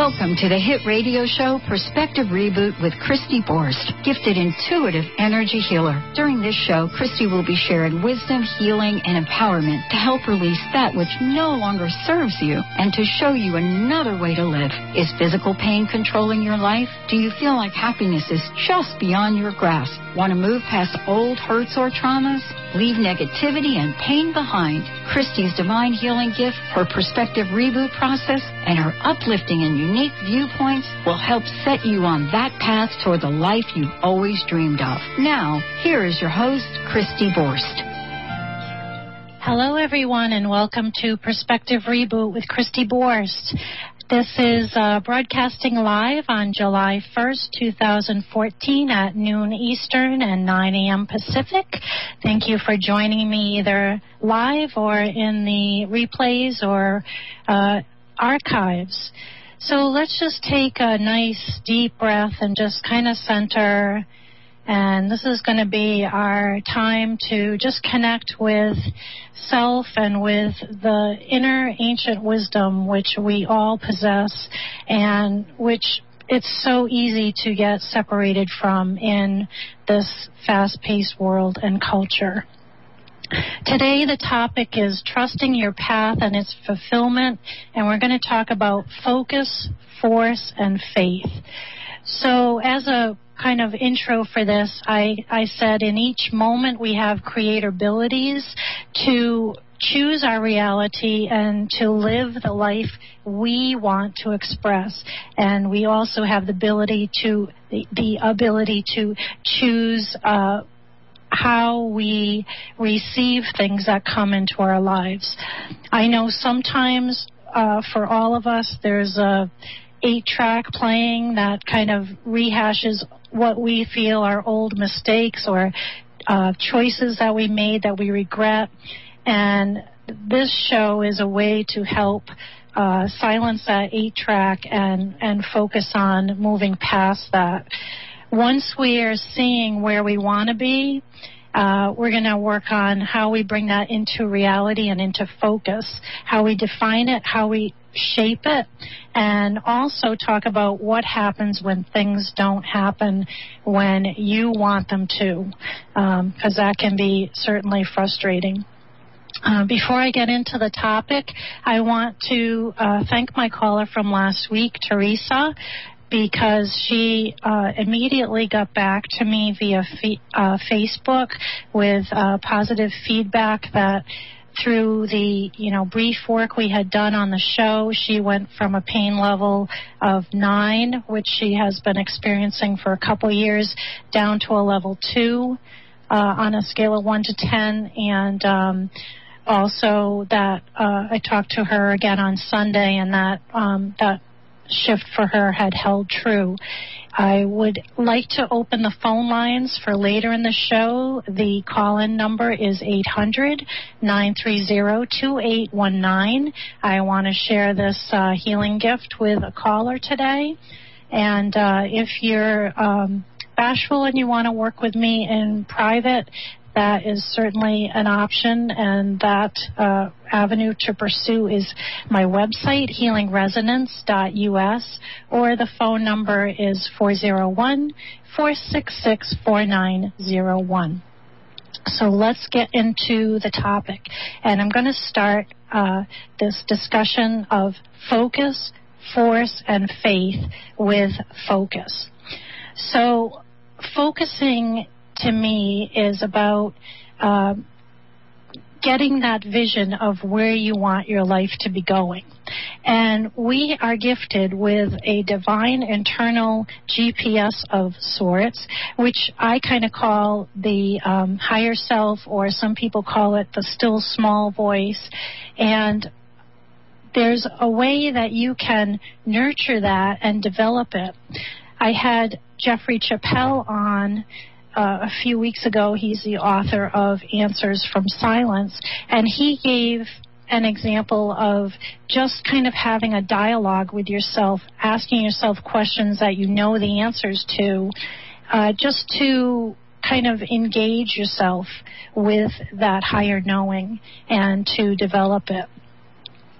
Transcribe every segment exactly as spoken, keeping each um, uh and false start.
Welcome to the hit radio show Perspective Reboot with Christy Borst, gifted intuitive energy healer. During this show, Christy will be sharing wisdom, healing, and empowerment to help release that which no longer serves you and to show you another way to live. Is physical pain controlling your life? Do you feel like happiness is just beyond your grasp? Want to move past old hurts or traumas? Leave negativity and pain behind. Christy's divine healing gift, her Perspective Reboot process, and her uplifting and unique viewpoints will help set you on that path toward the life you've always dreamed of. Now, here is your host, Christy Borst. Hello, everyone, and welcome to Perspective Reboot with Christy Borst. This is uh, broadcasting live on July first, twenty fourteen at noon Eastern and nine a.m. Pacific. Thank you for joining me either live or in the replays or uh, archives. So let's just take a nice deep breath and just kind of center. And this is going to be our time to just connect with self and with the inner ancient wisdom which we all possess and which it's so easy to get separated from in this fast-paced world and culture. Today the topic is trusting your path and its fulfillment, and we're going to talk about focus, force, and faith. So as a kind of intro for this, I, I said in each moment we have creator abilities to choose our reality and to live the life we want to express. And we also have the ability to the, the ability to choose uh, how we receive things that come into our lives. I know sometimes uh, for all of us there's a eight-track playing that kind of rehashes what we feel are old mistakes or uh, choices that we made that we regret. And this show is a way to help uh, silence that eight-track and, and focus on moving past that. Once we are seeing where we want to be, Uh, we're going to work on how we bring that into reality and into focus, how we define it, how we shape it, and also talk about what happens when things don't happen when you want them to, because um, that can be certainly frustrating. Uh, before I get into the topic, I want to uh, thank my caller from last week, Teresa, because she uh, immediately got back to me via fe- uh, Facebook with uh, positive feedback that through the, you know, brief work we had done on the show, she went from a pain level of nine, which she has been experiencing for a couple years, down to a level two uh, on a scale of one to ten, and um, also that uh, I talked to her again on Sunday, and that um, that shift for her had held true. I would like to open the phone lines for later in the show. The call-in number is eight hundred, nine three zero, two eight one nine. I want to share this uh, healing gift with a caller today. And uh, if you're um, bashful and you want to work with me in private, that is certainly an option, and that uh, avenue to pursue is my website, healing resonance dot U S, or the phone number is four oh one, four six six, four nine oh one. So let's get into the topic, and I'm going to start uh, this discussion of focus, force, and faith with focus. So focusing to me is about uh, getting that vision of where you want your life to be going. And we are gifted with a divine internal G P S of sorts, which I kind of call the um, higher self, or some people call it the still small voice. And there's a way that you can nurture that and develop it. I had Jeffrey Chappell on Uh, a few weeks ago. He's the author of Answers from Silence, and he gave an example of just kind of having a dialogue with yourself, asking yourself questions that you know the answers to, uh, just to kind of engage yourself with that higher knowing and to develop it.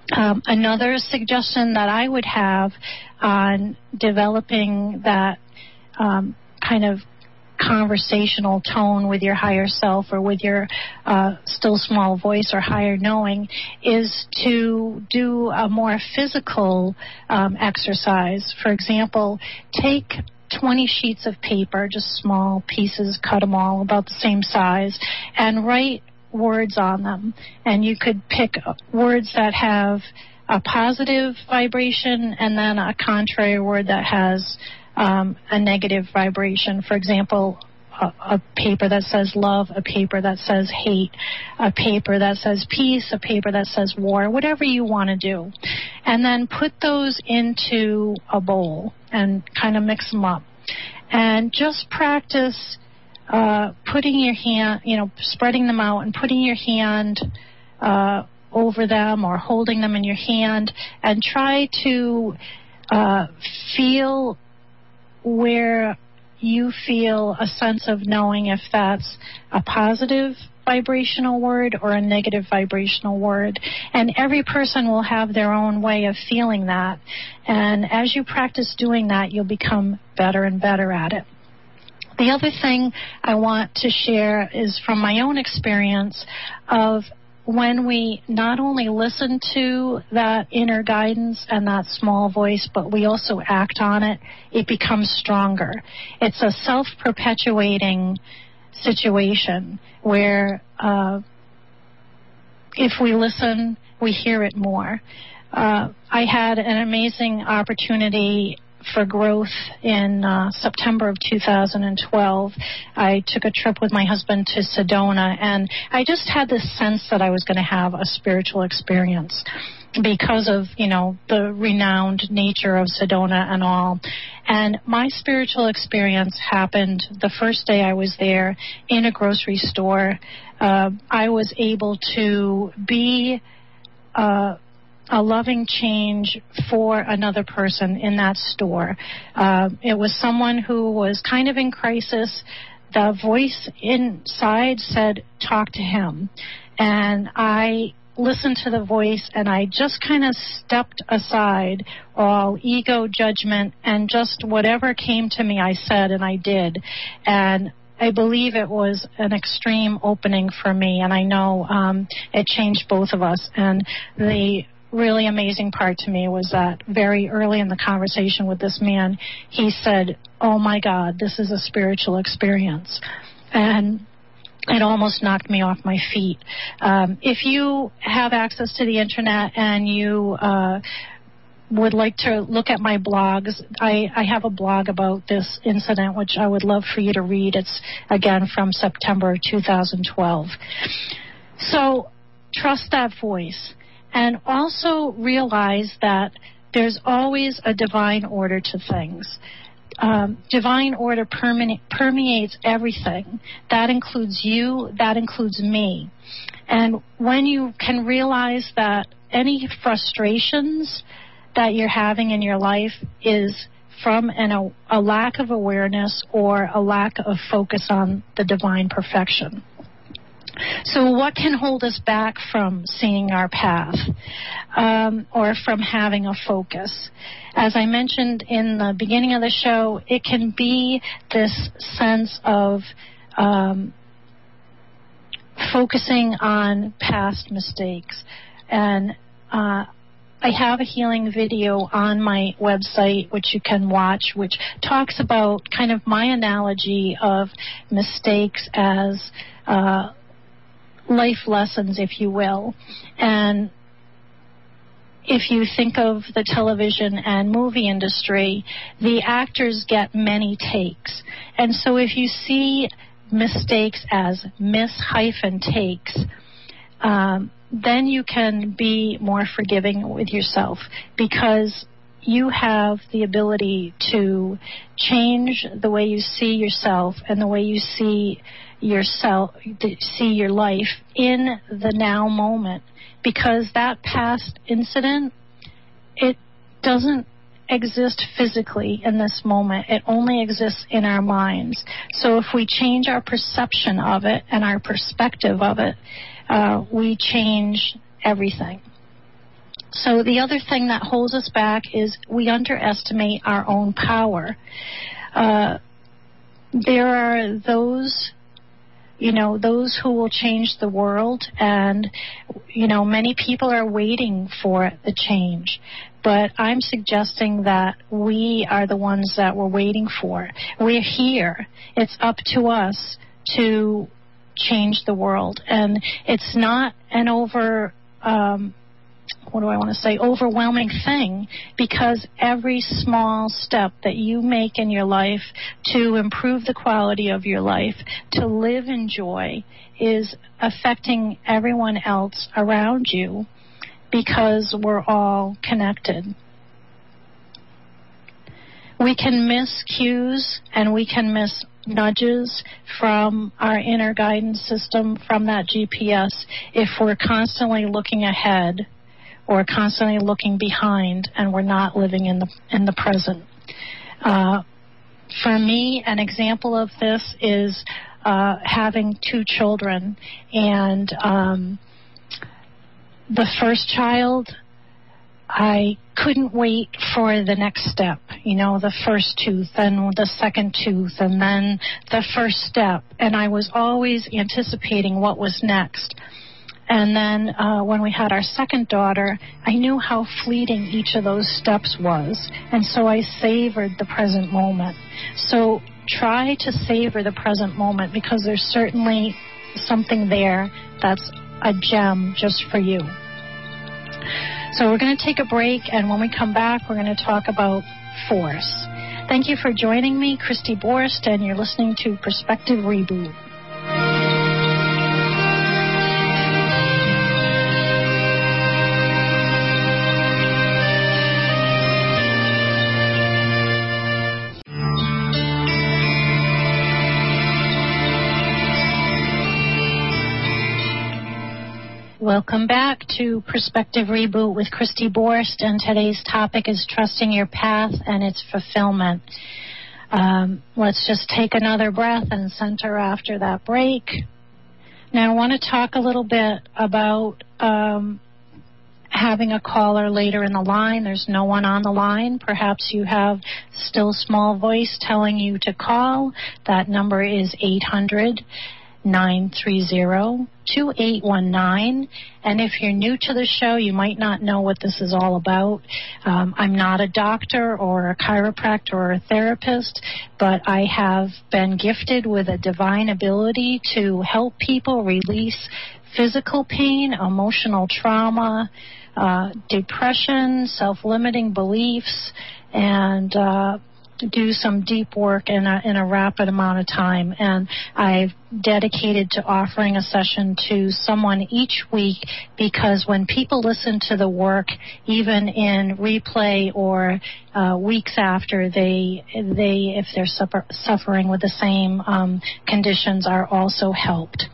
Um, another suggestion that I would have on developing that um, kind of conversational tone with your higher self or with your uh, still small voice or higher knowing is to do a more physical um, exercise. For example, take twenty sheets of paper, just small pieces, cut them all about the same size, and write words on them. And you could pick words that have a positive vibration and then a contrary word that has um, a negative vibration. For example, a, a paper that says love, a paper that says hate, a paper that says peace, a paper that says war, whatever you want to do. And then put those into a bowl and kind of mix them up. And just practice uh, putting your hand, you know, spreading them out and putting your hand uh, over them or holding them in your hand, and try to uh, feel where you feel a sense of knowing if that's a positive vibrational word or a negative vibrational word. And every person will have their own way of feeling that. And as you practice doing that, you'll become better and better at it. The other thing I want to share is from my own experience of when we not only listen to that inner guidance and that small voice, but we also act on it, it becomes stronger. It's a self-perpetuating situation where uh, if we listen, we hear it more. Uh, I had an amazing opportunity for growth in uh, September of two thousand twelve. I took a trip with my husband to Sedona, and I just had this sense that I was going to have a spiritual experience because of, you know, the renowned nature of Sedona and all. And my spiritual experience happened the first day I was there in a grocery store. Uh, I was able to be uh, a loving change for another person in that store. Uh, it was someone who was kind of in crisis. The voice inside said, talk to him. And I listened to the voice, and I just kind of stepped aside all ego, judgment, and just whatever came to me I said and I did. And I believe it was an extreme opening for me, and I know um, it changed both of us. And the really amazing part to me was that very early in the conversation with this man, he said, oh my God, this is a spiritual experience. And it almost knocked me off my feet. Um, if you have access to the internet and you uh, would like to look at my blogs, I, I have a blog about this incident, which I would love for you to read. It's, again, from September two thousand twelve. So trust that voice. And also realize that there's always a divine order to things. Um, divine order perme- permeates everything. That includes you. That includes me. And when you can realize that any frustrations that you're having in your life is from an, a, a lack of awareness or a lack of focus on the divine perfection. So what can hold us back from seeing our path um, or from having a focus? As I mentioned in the beginning of the show, it can be this sense of um, focusing on past mistakes. And uh, I have a healing video on my website, which you can watch, which talks about kind of my analogy of mistakes as uh, life lessons, if you will. And if you think of the television and movie industry, the actors get many takes. And so if you see mistakes as miss hyphen takes, um, then you can be more forgiving with yourself, because you have the ability to change the way you see yourself and the way you see yourself, see your life in the now moment, because that past incident, it doesn't exist physically in this moment. It only exists in our minds. So if we change our perception of it and our perspective of it, uh, we change everything. So the other thing that holds us back is we underestimate our own power. Uh, there are those, you know, those who will change the world, and, you know, many people are waiting for the change. But I'm suggesting that we are the ones that we're waiting for. We're here. It's up to us to change the world. And it's not an over... Um, what do I want to say, overwhelming thing, because every small step that you make in your life to improve the quality of your life, to live in joy, is affecting everyone else around you, because we're all connected. We can miss cues and we can miss nudges from our inner guidance system, from that G P S, if we're constantly looking ahead or constantly looking behind, and we're not living in the in the present. Uh, for me, an example of this is uh, having two children, and um, the first child, I couldn't wait for the next step, you know, the first tooth, then the second tooth, and then the first step, and I was always anticipating what was next. And then uh, when we had our second daughter, I knew how fleeting each of those steps was. And so I savored the present moment. So try to savor the present moment, because there's certainly something there that's a gem just for you. So we're going to take a break, and when we come back, we're going to talk about force. Thank you for joining me, Christy Borst, and you're listening to Perspective Reboot. Welcome back to Perspective Reboot with Christy Borst, and today's topic is trusting your path and its fulfillment. Um, let's just take another breath and center after that break. Now I want to talk a little bit about um, having a caller later in the line. There's no one on the line. Perhaps you have still small voice telling you to call. That number is eight hundred, nine three zero, two eight one nine. And if you're new to the show, you might not know what this is all about. Um, I'm not a doctor or a chiropractor or a therapist, but I have been gifted with a divine ability to help people release physical pain, emotional trauma, uh, depression, self-limiting beliefs, and uh, do some deep work in a, in a rapid amount of time. And I've dedicated to offering a session to someone each week, because when people listen to the work, even in replay or uh, weeks after, they, they if they're suffer, suffering with the same um, conditions, are also helped.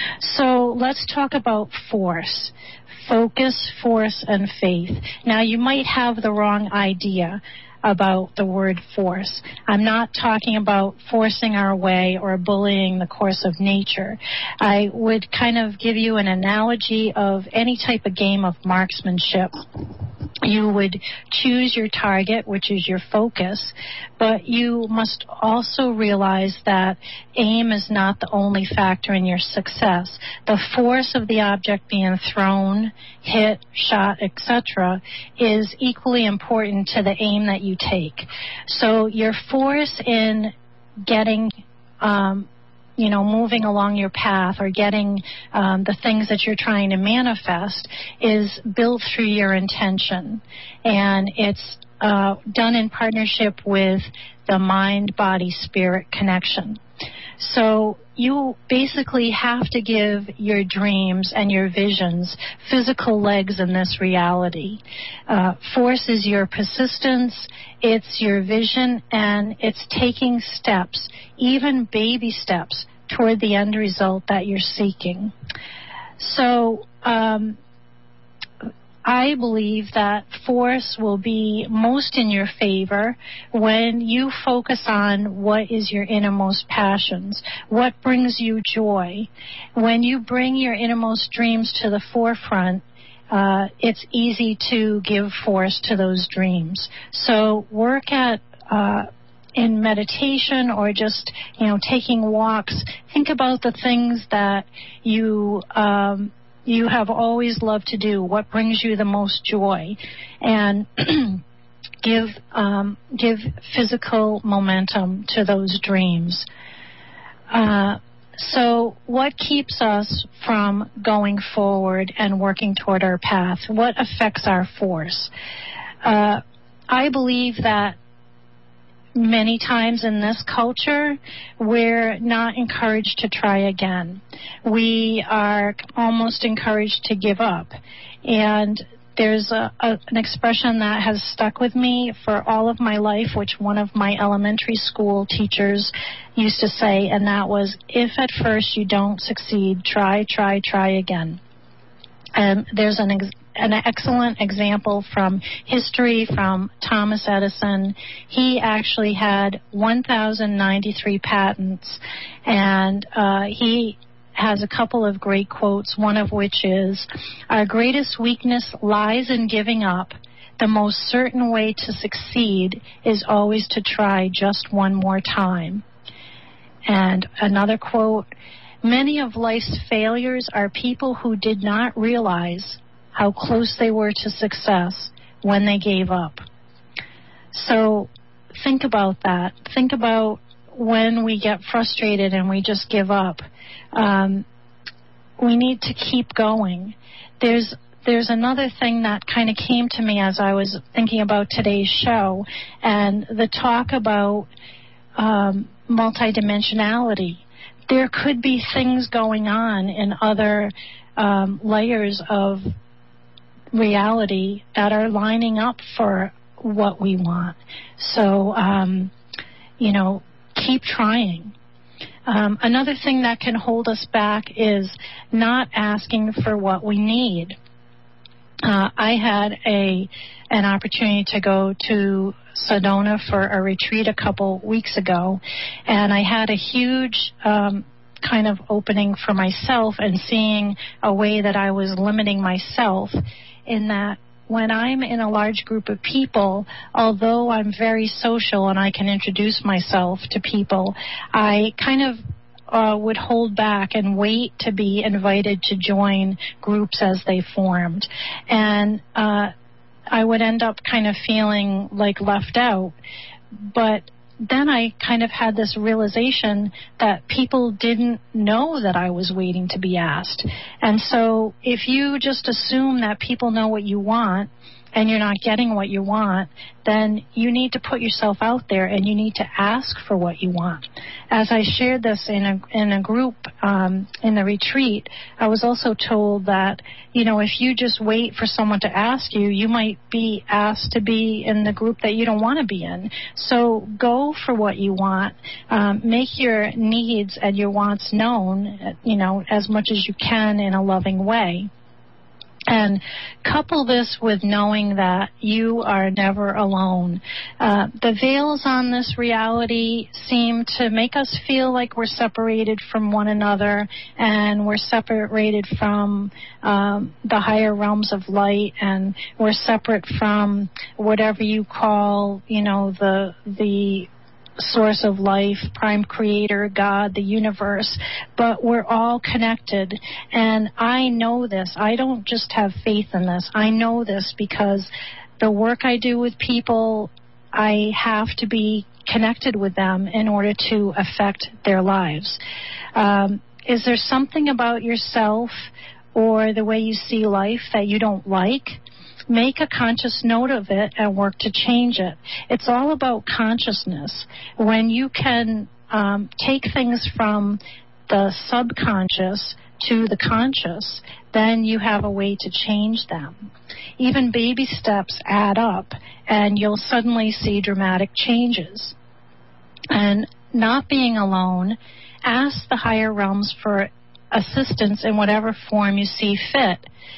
So let's talk about force. Focus, force, and faith. Now, you might have the wrong idea about the word force. I'm not talking about forcing our way or bullying the course of nature. I would kind of give you an analogy of any type of game of marksmanship. You would choose your target, which is your focus, but you must also realize that aim is not the only factor in your success. The force of the object being thrown, hit, shot, et cetera is equally important to the aim that you take. So your force in getting um, you know, moving along your path or getting um, the things that you're trying to manifest is built through your intention. And it's uh, done in partnership with the mind-body-spirit connection. So you basically have to give your dreams and your visions physical legs in this reality. Uh, force is your persistence, it's your vision, and it's taking steps, even baby steps, toward the end result that you're seeking. So um, I believe that force will be most in your favor when you focus on what is your innermost passions, what brings you joy. When you bring your innermost dreams to the forefront, uh, it's easy to give force to those dreams. So work at uh, in meditation or just, you know, taking walks. Think about the things that you um, you have always loved to do. What brings you the most joy, and give um, give physical momentum to those dreams. Uh, So what keeps us from going forward and working toward our path? What affects our force? Uh, I believe that many times in this culture, we're not encouraged to try again. We are almost encouraged to give up. And there's a, a, an expression that has stuck with me for all of my life, which one of my elementary school teachers used to say, and that was, if at first you don't succeed, try, try, try again. And there's an, ex- an excellent example from history from Thomas Edison. He actually had one thousand ninety-three patents, and uh, he has a couple of great quotes, one of which is, our greatest weakness lies in giving up. The most certain way to succeed is always to try just one more time. And another quote, many of life's failures are people who did not realize how close they were to success when they gave up. So think about that. Think about when we get frustrated and we just give up. Um, we need to keep going. There's there's another thing that kind of came to me as I was thinking about today's show, and the talk about um, multidimensionality. There could be things going on in other um, layers of reality that are lining up for what we want. So, um, you know, keep trying. Um, another thing that can hold us back is not asking for what we need. Uh, I had a an opportunity to go to Sedona for a retreat a couple weeks ago, and I had a huge um, kind of opening for myself and seeing a way that I was limiting myself in that when I'm in a large group of people, although I'm very social and I can introduce myself to people, I kind of uh, would hold back and wait to be invited to join groups as they formed. And uh, I would end up kind of feeling like left out. But then I kind of had this realization that people didn't know that I was waiting to be asked. And so if you just assume that people know what you want and you're not getting what you want, then you need to put yourself out there and you need to ask for what you want. As I shared this in a in a group um, in the retreat, I was also told that, you know, if you just wait for someone to ask you, you might be asked to be in the group that you don't want to be in. So go for what you want. Um, make your needs and your wants known, you know, as much as you can in a loving way. And couple this with knowing that you are never alone. Uh, the veils on this reality seem to make us feel like we're separated from one another and we're separated from um, the higher realms of light, and we're separate from whatever you call, you know, the the source of life, prime creator, God, the universe, but we're all connected. And I know this. I don't just have faith in this. I know this because the work I do with people, I have to be connected with them in order to affect their lives. Um, is there something about yourself or the way you see life that you don't like? Make a conscious note of it and work to change it. It's all about consciousness. When you can um, take things from the subconscious to the conscious, then you have a way to change them. Even baby steps add up, and you'll suddenly see dramatic changes. And not being alone, ask the higher realms for assistance in whatever form you see fit.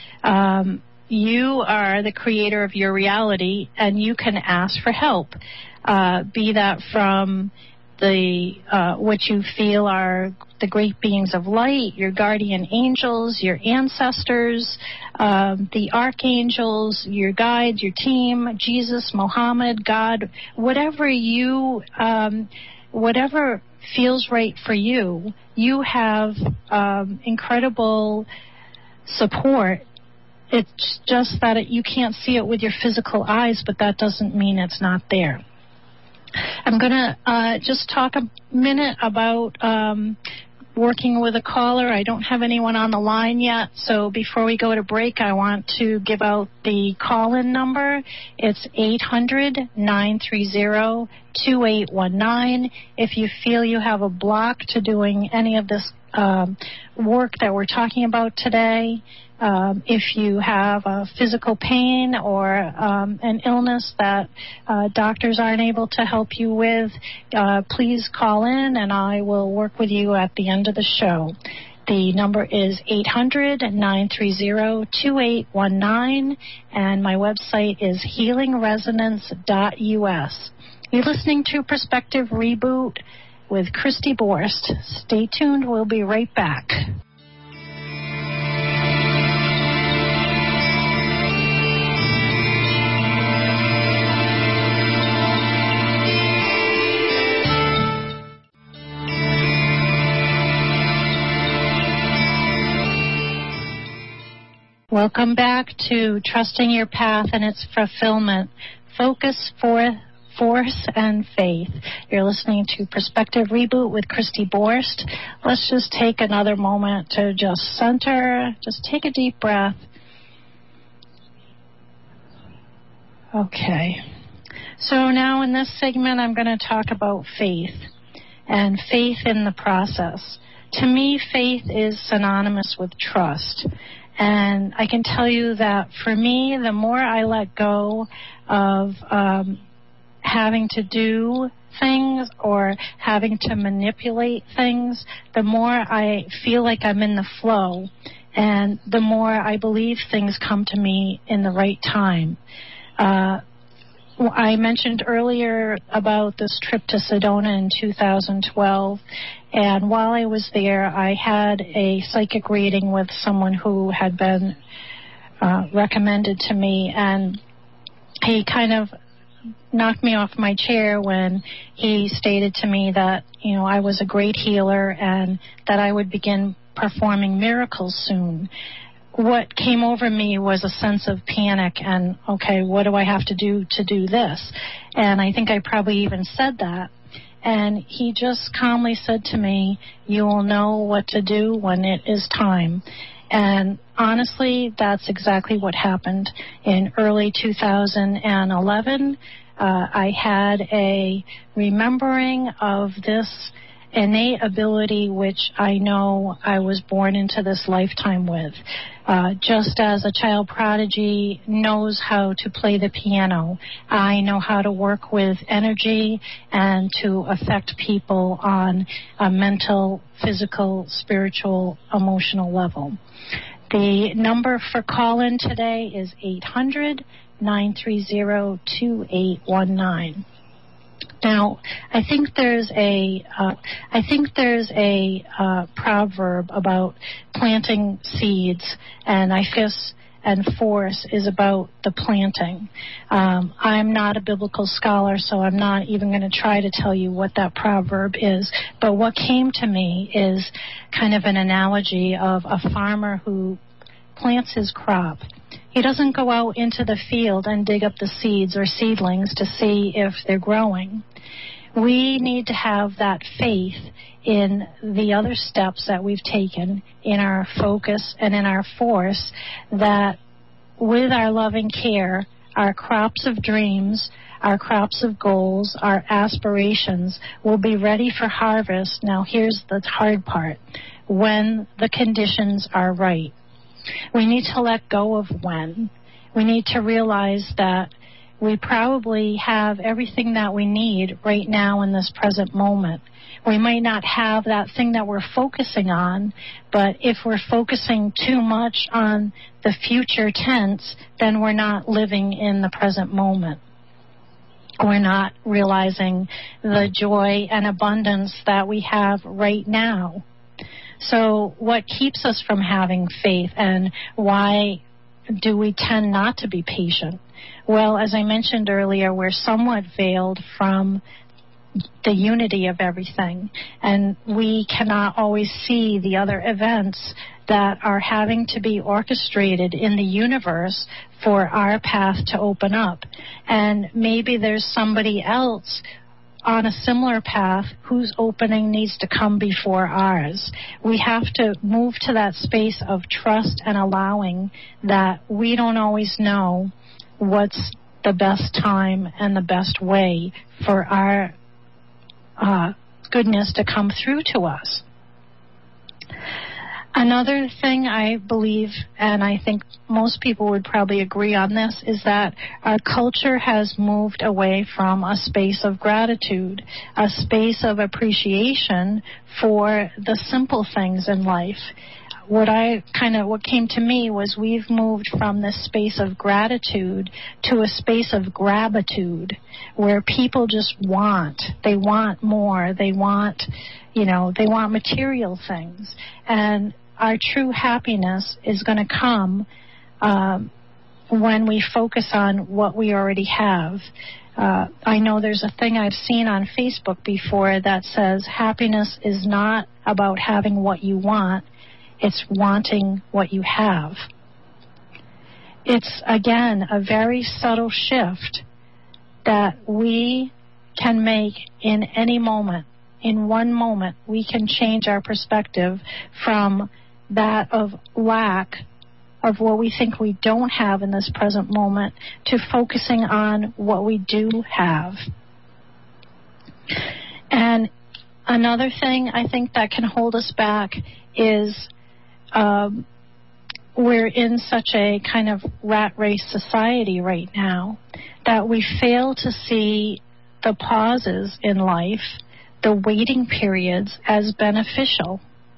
Um, You are the creator of your reality, and you can ask for help, uh, be that from the uh, what you feel are the great beings of light, your guardian angels, your ancestors, um, the archangels, your guides, your team, Jesus, Muhammad, God, whatever you, um, whatever feels right for you, you have um, incredible support. It's just that it, you can't see it with your physical eyes, but that doesn't mean it's not there. I'm going to uh, just talk a minute about um, working with a caller. I don't have anyone on the line yet, so before we go to break, I want to give out the call-in number. It's eight hundred, nine three zero, two eight one nine. If you feel you have a block to doing any of this um, work that we're talking about today, Um, if you have a physical pain or um, an illness that uh, doctors aren't able to help you with, uh, please call in and I will work with you at the end of the show. The number is eight hundred, nine three zero, two eight one nine, and my website is healing resonance dot U S. You're listening to Perspective Reboot with Christy Borst. Stay tuned. We'll be right back. Welcome back to Trusting Your Path and Its Fulfillment. Focus, for, force, and faith. You're listening to Perspective Reboot with Christy Borst. Let's just take another moment to just center. Just take a deep breath. Okay. So now in this segment, I'm going to talk about faith and faith in the process. To me, faith is synonymous with trust. And I can tell you that for me, the more I let go of um, having to do things or having to manipulate things, the more I feel like I'm in the flow, and the more I believe things come to me in the right time. Uh, I mentioned earlier about this trip to Sedona in two thousand twelve, and while I was there, I had a psychic reading with someone who had been uh, recommended to me, and he kind of knocked me off my chair when he stated to me that, you know, I was a great healer and that I would begin performing miracles soon. What came over me was a sense of panic and, okay, what do I have to do to do this? And I think I probably even said that. And he just calmly said to me, you will know what to do when it is time. And honestly, that's exactly what happened. In early two thousand eleven, uh, I had a remembering of this innate ability which I know I was born into this lifetime with. Uh, just as a child prodigy knows how to play the piano, I know how to work with energy and to affect people on a mental, physical, spiritual, emotional level. The number for call-in today is eight hundred, nine three zero, two eight one nine. Now, I think there's a, uh, I think there's a uh, proverb about planting seeds, and I guess and force is about the planting. Um, I'm not a biblical scholar, so I'm not even going to try to tell you what that proverb is. But what came to me is kind of an analogy of a farmer who plants his crop. He doesn't go out into the field and dig up the seeds or seedlings to see if they're growing. We need to have that faith in the other steps that we've taken, in our focus and in our force, that with our loving care, our crops of dreams, our crops of goals, our aspirations will be ready for harvest. Now, here's the hard part: when the conditions are right. We need to let go of when. We need to realize that we probably have everything that we need right now in this present moment. We might not have that thing that we're focusing on, but if we're focusing too much on the future tense, then we're not living in the present moment. we're not realizing the joy and abundance that we have right now. So what keeps us from having faith, and why do we tend not to be patient? Well, as I mentioned earlier, we're somewhat veiled from the unity of everything, and we cannot always see the other events that are having to be orchestrated in the universe for our path to open up. And maybe there's somebody else on a similar path whose opening needs to come before ours. We have to move to that space of trust and allowing that we don't always know what's the best time and the best way for our uh, goodness to come through to us. Another thing I believe, and I think most people would probably agree on this, is that our culture has moved away from a space of gratitude, a space of appreciation for the simple things in life. What I kind of, what came to me was we've moved from this space of gratitude to a space of grabitude, where people just want, they want more, they want, you know, they want material things. And our true happiness is going to come um, when we focus on what we already have. Uh, I know there's a thing I've seen on Facebook before that says happiness is not about having what you want, it's wanting what you have. It's, again, a very subtle shift that we can make in any moment. In one moment, we can change our perspective from that of lack of what we think we don't have in this present moment to focusing on what we do have. And another thing I think that can hold us back is um, we're in such a kind of rat race society right now that we fail to see the pauses in life, the waiting periods, as beneficial.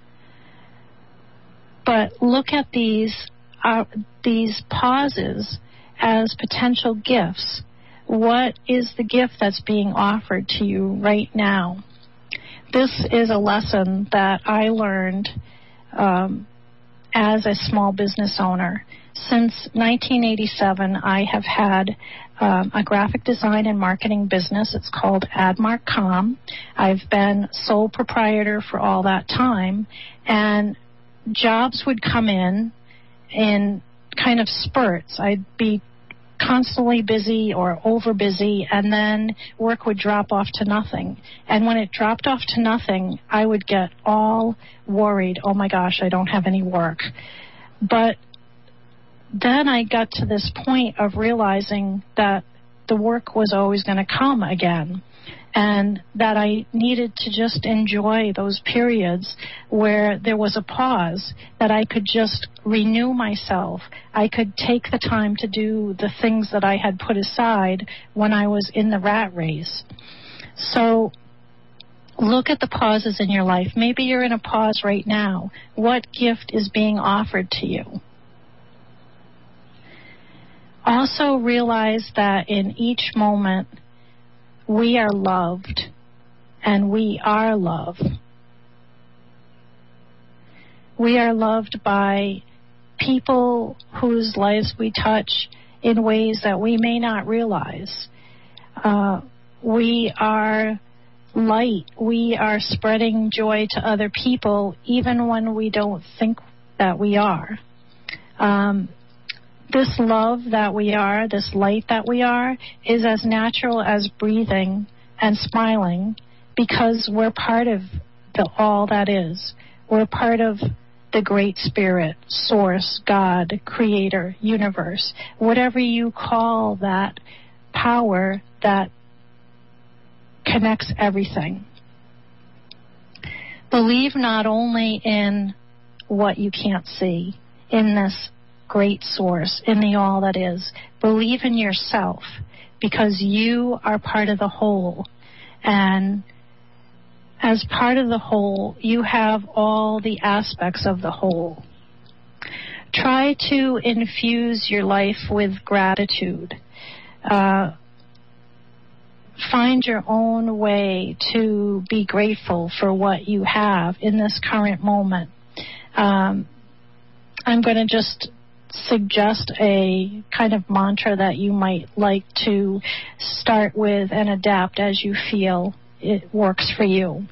But look at these uh, these pauses as potential gifts. What is the gift that's being offered to you right now? This is a lesson that I learned um, as a small business owner. Since nineteen eighty-seven, I have had um, a graphic design and marketing business. It's called AdMark dot com. I've been sole proprietor for all that time, and jobs would come in in kind of spurts. I'd be constantly busy or over busy, and then work would drop off to nothing. And when it dropped off to nothing, I would get all worried, oh my gosh, I don't have any work. But then I got to this point of realizing that the work was always going to come again, and that I needed to just enjoy those periods where there was a pause, that I could just renew myself. I could take the time to do the things that I had put aside when I was in the rat race. So look at the pauses in your life. Maybe you're in a pause right now. What gift is being offered to you? Also realize that in each moment, we are loved, and we are love. We are loved by people whose lives we touch in ways that we may not realize. Uh, we are light. We are spreading joy to other people, even when we don't think that we are. Um, This love that we are, this light that we are, is as natural as breathing and smiling, because we're part of the all that is. We're part of the Great Spirit, Source, God, Creator, Universe, whatever you call that power that connects everything. Believe not only in what you can't see, in this great source, in the all that is. Believe in yourself, because you are part of the whole. And as part of the whole, you have all the aspects of the whole. Try to infuse your life with gratitude. Uh, find your own way to be grateful for what you have in this current moment. Um, I'm going to just suggest a kind of mantra that you might like to start with and adapt as you feel it works for you.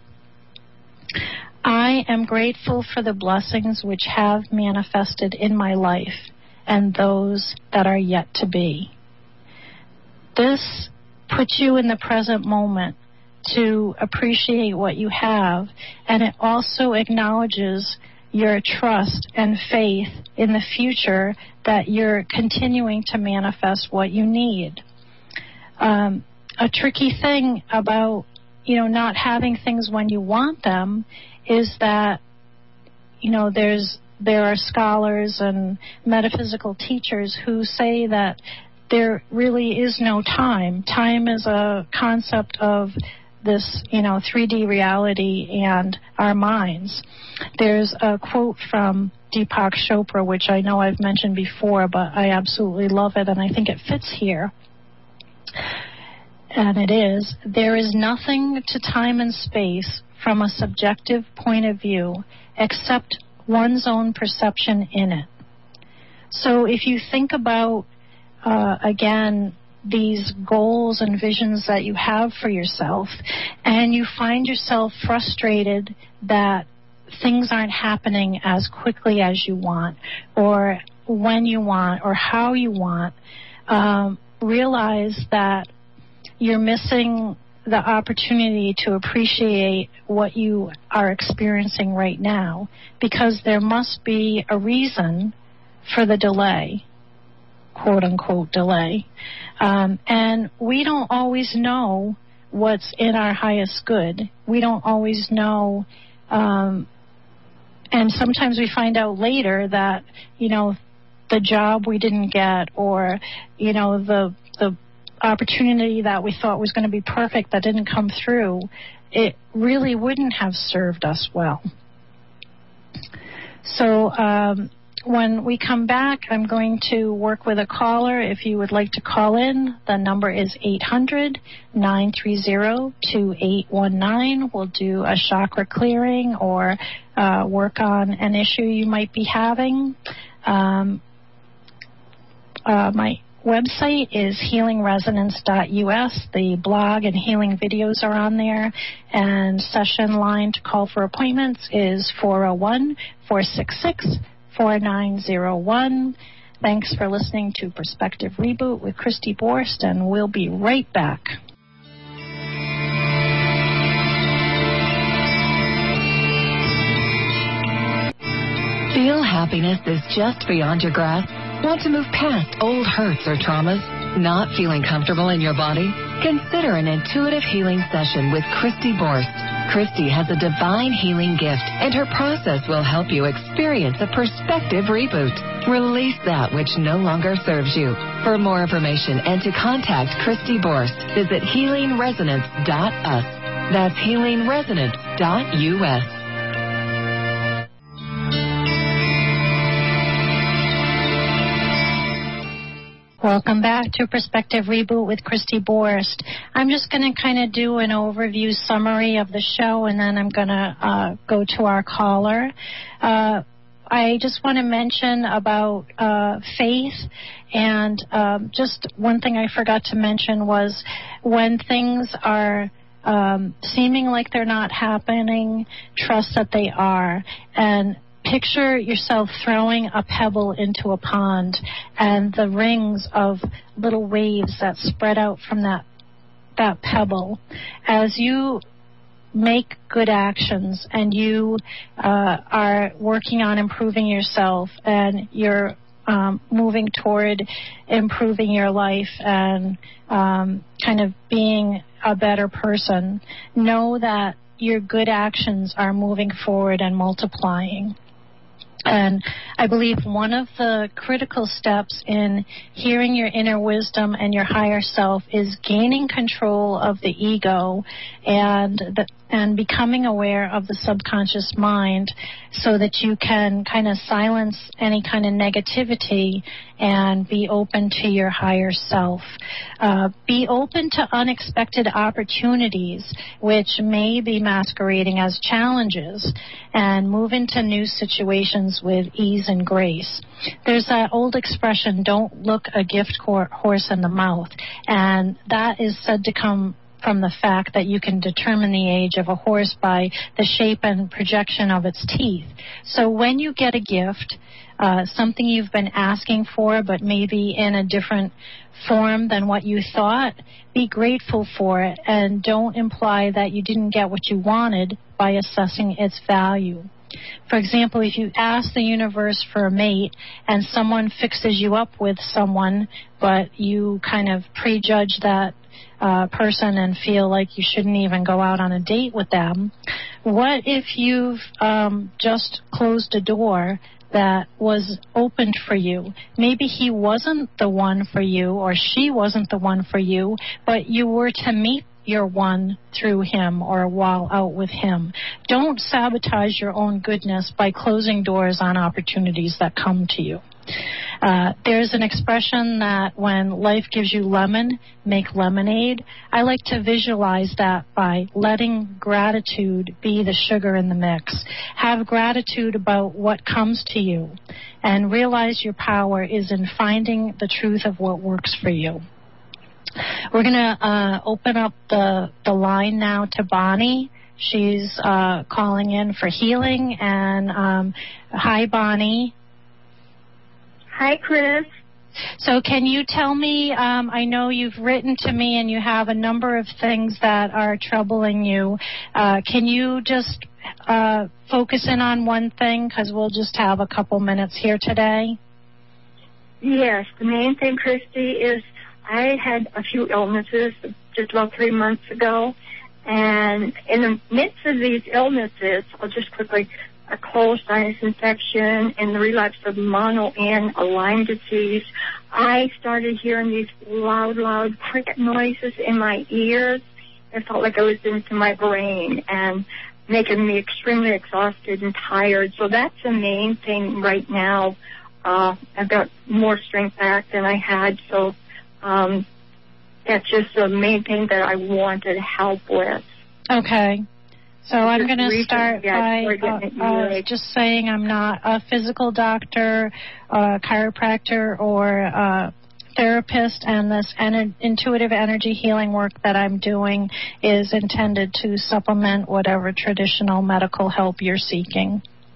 I am grateful for the blessings which have manifested in my life and those that are yet to be. This puts you in the present moment to appreciate what you have, and it also acknowledges your trust and faith in the future that you're continuing to manifest what you need. Um, a tricky thing about, you know, not having things when you want them is that, you know, there's there are scholars and metaphysical teachers who say that there really is no time. Time is a concept of this, you know, three D reality and our minds. There's a quote from Deepak Chopra, which I know I've mentioned before, but I absolutely love it, and I think it fits here. And it is, there is nothing to time and space from a subjective point of view except one's own perception in it. So if you think about, uh, again, these goals and visions that you have for yourself, and you find yourself frustrated that things aren't happening as quickly as you want, or when you want, or how you want, um, realize that you're missing the opportunity to appreciate what you are experiencing right now, because there must be a reason for the delay, quote-unquote delay. Um, and we don't always know what's in our highest good. We don't always know, um, and sometimes we find out later that, you know, the job we didn't get, or, you know, the the opportunity that we thought was going to be perfect that didn't come through, it really wouldn't have served us well. So um, when we come back, I'm going to work with a caller. If you would like to call in, the number is eight hundred, nine three zero, two eight one nine. We'll do a chakra clearing or uh, work on an issue you might be having. Um, uh, my website is healing resonance dot U S. The blog and healing videos are on there. And session line to call for appointments is four oh one, four six six, four nine zero one. Thanks for listening to Perspective Reboot with Christy Borst, and we'll be right back. Feel happiness is just beyond your grasp? Want to move past old hurts or traumas? Not feeling comfortable in your body? Consider an intuitive healing session with Christy Borst. Christy has a divine healing gift, and her process will help you experience a perspective reboot. Release that which no longer serves you. For more information and to contact Christy Borst, visit healing resonance dot U S. That's healing resonance dot U S. Welcome back to Perspective Reboot with Christy Borst. I'm just going to kind of do an overview summary of the show, and then I'm going to uh, go to our caller. Uh, I just want to mention about uh, faith, and um, just one thing I forgot to mention was when things are um, seeming like they're not happening, trust that they are. And picture yourself throwing a pebble into a pond and the rings of little waves that spread out from that that pebble. As you make good actions and you uh, are working on improving yourself, and you're um, moving toward improving your life and um, kind of being a better person, know that your good actions are moving forward and multiplying. And I believe one of the critical steps in hearing your inner wisdom and your higher self is gaining control of the ego and the, and becoming aware of the subconscious mind so that you can kind of silence any kind of negativity and be open to your higher self. Uh, be open to unexpected opportunities, which may be masquerading as challenges, and move into new situations with ease and grace. There's that old expression, don't look a gift horse in the mouth, and that is said to come from the fact that you can determine the age of a horse by the shape and projection of its teeth. So when you get a gift, uh, something you've been asking for but maybe in a different form than what you thought, be grateful for it and don't imply that you didn't get what you wanted by assessing its value. For example, if you ask the universe for a mate and someone fixes you up with someone, but you kind of prejudge that uh, person and feel like you shouldn't even go out on a date with them, what if you've um, just closed a door that was opened for you? Maybe he wasn't the one for you or she wasn't the one for you, but you were to meet your one through him or while out with him. Don't sabotage your own goodness by closing doors on opportunities that come to you. Uh, there's an expression that when life gives you lemon, make lemonade. I like to visualize that by letting gratitude be the sugar in the mix. Have gratitude about what comes to you and realize your power is in finding the truth of what works for you. We're going to uh, open up the, the line now to Bonnie. She's uh, calling in for healing. And um, hi, Bonnie. Hi, Chris. So can you tell me, um, I know you've written to me and you have a number of things that are troubling you. Uh, can you just uh, focus in on one thing, because we'll just have a couple minutes here today? Yes, the main thing, Christy, is I had a few illnesses just about three months ago, and in the midst of these illnesses, I'll just quickly, a cold sinus infection and the relapse of mono and a Lyme disease, I started hearing these loud, loud cricket noises in my ears. It felt like it was into my brain and making me extremely exhausted and tired. So that's the main thing right now. Uh, I've got more strength back than I had, so Um, that's just the main thing that I wanted help with. Okay. So I'm Just going to recently, start yeah, by uh, uh, just saying I'm not a physical doctor, uh, chiropractor, or uh, therapist, and this en- intuitive energy healing work that I'm doing is intended to supplement whatever traditional medical help you're seeking.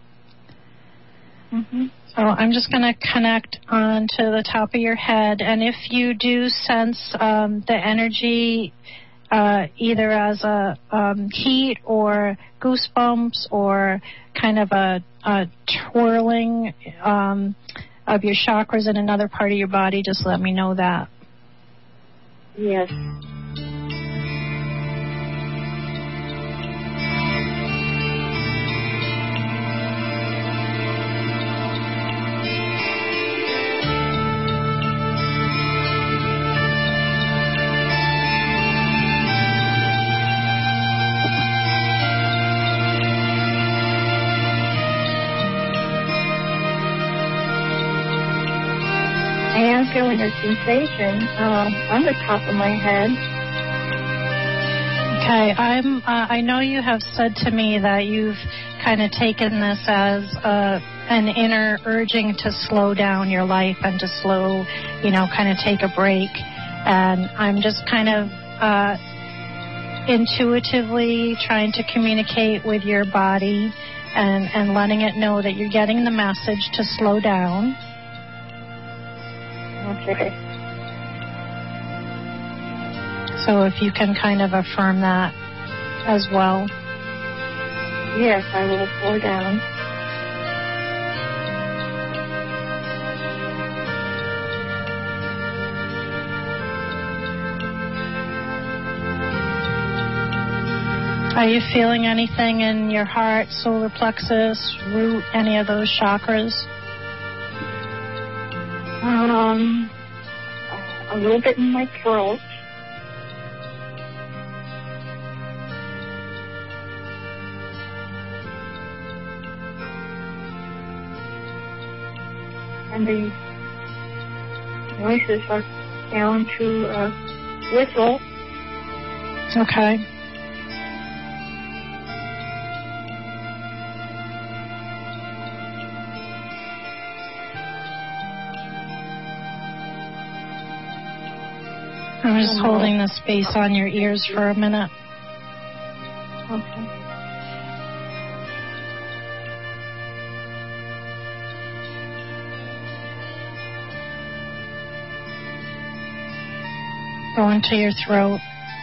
Mm-hmm. So I'm just going to connect on to the top of your head, and if you do sense um, the energy uh, either as a um, heat or goosebumps or kind of a, a twirling um, of your chakras in another part of your body, just let me know that. Yes. I am feeling a sensation um, on the top of my head. Okay, I'm. Uh, I know you have said to me that you've kind of taken this as uh, an inner urging to slow down your life and to slow, you know, kind of take a break. And I'm just kind of uh, intuitively trying to communicate with your body and, and letting it know that you're getting the message to slow down. Okay. So if you can kind of affirm that as well. Yes, I will slow down. Are you feeling anything in your heart, solar plexus, root, any of those chakras? Um, a little bit in my throat. And the voices are down to a whistle. Okay. I'm just holding the space on your ears for a minute. Okay. Go into your throat.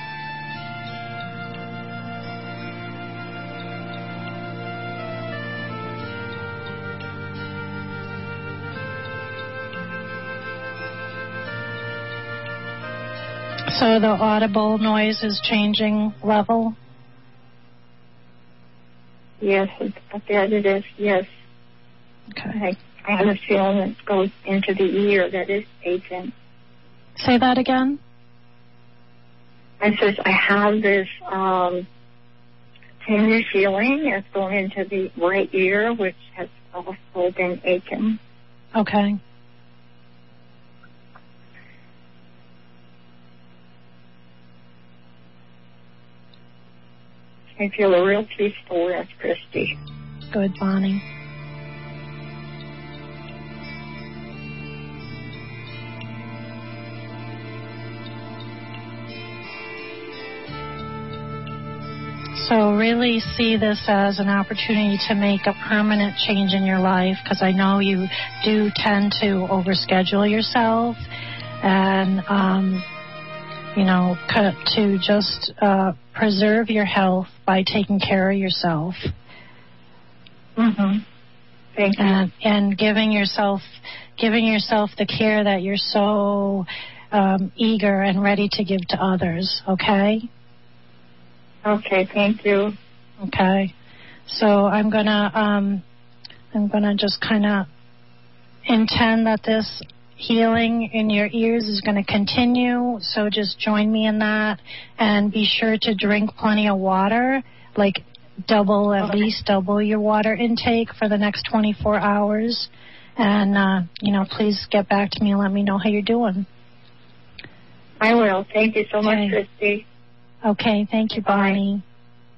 So the audible noise is changing level? Yes, I bet it is, yes. Okay. I, I have a feeling it goes into the ear that is aching. Say that again? I says I have this um, tender feeling that's going into the right ear, which has also been aching. Okay. I feel a real peaceful rest, Christy. Good, Bonnie. So really see this as an opportunity to make a permanent change in your life, because I know you do tend to overschedule yourself and, um, you know, to just uh, preserve your health by taking care of yourself. Mm-hmm. Thank you. And, and giving yourself, giving yourself the care that you're so um, eager and ready to give to others, okay? Okay, thank you. Okay. So I'm going to um, I'm going to just kind of intend that this healing in your ears is going to continue, so just join me in that, and be sure to drink plenty of water, like double, at okay. least double your water intake for the next twenty-four hours, and, uh, you know, please get back to me and let me know how you're doing. I will. Thank you so okay. much, Christy. Okay, thank you, Bonnie. Bye.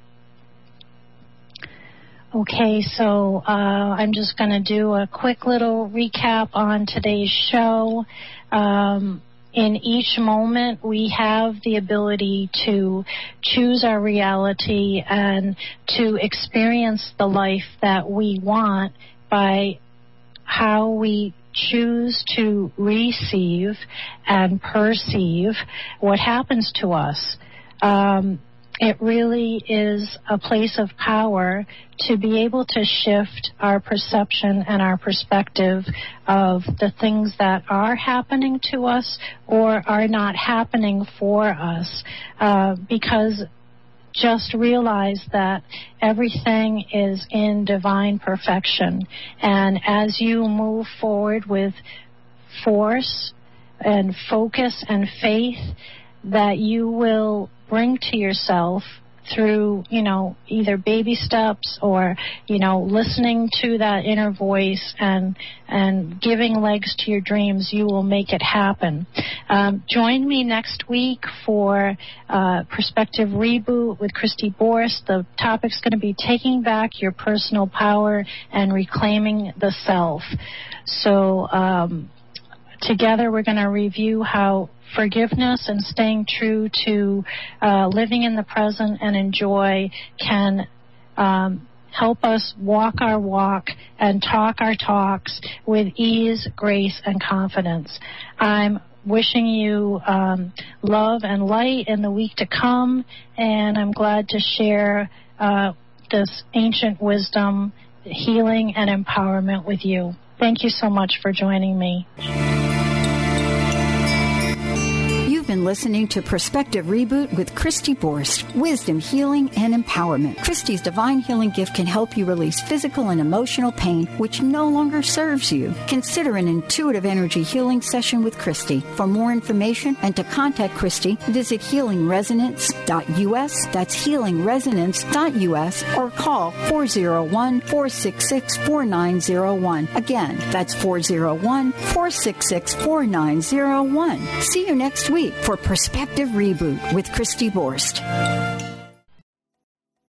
Okay, so uh, I'm just going to do a quick little recap on today's show. Um, in each moment, we have the ability to choose our reality and to experience the life that we want by how we choose to receive and perceive what happens to us. Um, It really is a place of power to be able to shift our perception and our perspective of the things that are happening to us or are not happening for us, uh, because just realize that everything is in divine perfection. And as you move forward with force and focus and faith, that you will bring to yourself through, you know, either baby steps or, you know, listening to that inner voice and and giving legs to your dreams, you will make it happen. Um, join me next week for uh, Perspective Reboot with Christy Borst. The topic's going to be taking back your personal power and reclaiming the self. So um, together we're going to review how forgiveness and staying true to uh, living in the present and enjoy can um, help us walk our walk and talk our talks with ease, grace, and confidence. I'm wishing you um, love and light in the week to come, and I'm glad to share uh, this ancient wisdom, healing, and empowerment with you. Thank you so much for joining me. You've been listening to Perspective Reboot with Christy Borst, wisdom, healing, and empowerment. Christy's divine healing gift can help you release physical and emotional pain which no longer serves you. Consider an intuitive energy healing session with Christy. For more information and to contact Christy, visit healing resonance dot U S. That's healing resonance dot U S or call four oh one, four six six, four nine oh one. Again, that's four oh one, four six six, four nine oh one. See you next week for Perspective Reboot with Christy Borst.